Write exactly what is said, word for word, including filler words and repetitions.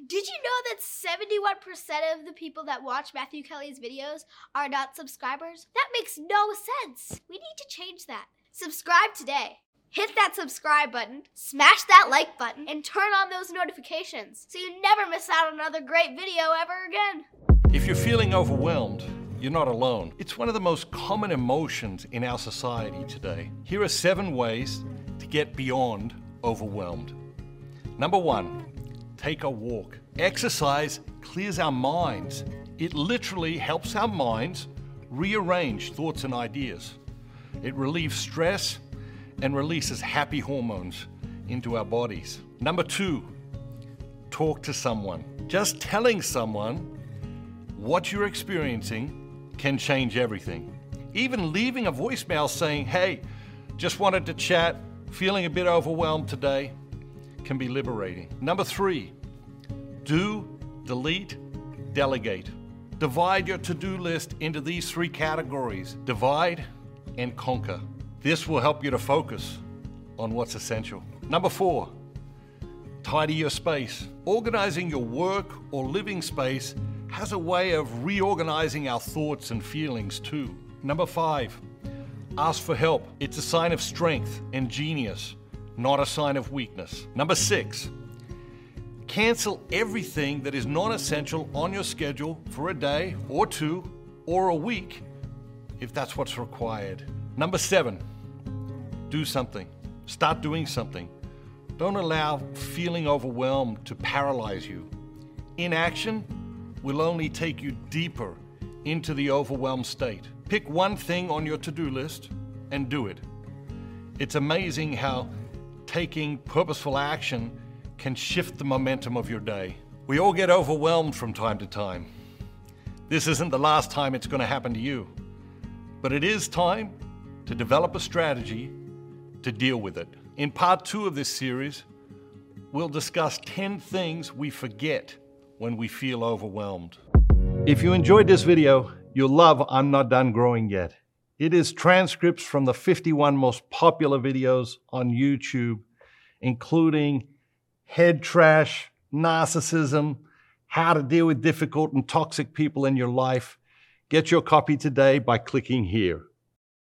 Did you know that seventy-one percent of the people that watch Matthew Kelly's videos are not subscribers? That makes no sense. We need to change that. Subscribe today. Hit that subscribe button, smash that like button, and turn on those notifications so you never miss out on another great video ever again. If you're feeling overwhelmed, you're not alone. It's one of the most common emotions in our society today. Here are seven ways to get beyond overwhelmed. Number one, take a walk. Exercise clears our minds. It literally helps our minds rearrange thoughts and ideas. It relieves stress and releases happy hormones into our bodies. Number two, talk to someone. Just telling someone what you're experiencing can change everything. Even leaving a voicemail saying, hey, just wanted to chat, feeling a bit overwhelmed today, can be liberating. Number three, do, delete, delegate. Divide your to-do list into these three categories: divide and conquer. This will help you to focus on what's essential. Number four, tidy your space. Organizing your work or living space has a way of reorganizing our thoughts and feelings too. Number five, ask for help. It's a sign of strength and genius, not a sign of weakness. Number six, cancel everything that is non-essential on your schedule for a day or two or a week if that's what's required. Number seven, do something. Start doing something. Don't allow feeling overwhelmed to paralyze you. Inaction will only take you deeper into the overwhelmed state. Pick one thing on your to-do list and do it. It's amazing how taking purposeful action can shift the momentum of your day. We all get overwhelmed from time to time. This isn't the last time it's going to happen to you, but it is time to develop a strategy to deal with it. In part two of this series, we'll discuss ten things we forget when we feel overwhelmed. If you enjoyed this video, you'll love I'm Not Done Growing Yet. It is transcripts from the fifty-one most popular videos on YouTube, including head trash, narcissism, how to deal with difficult and toxic people in your life. Get your copy today by clicking here.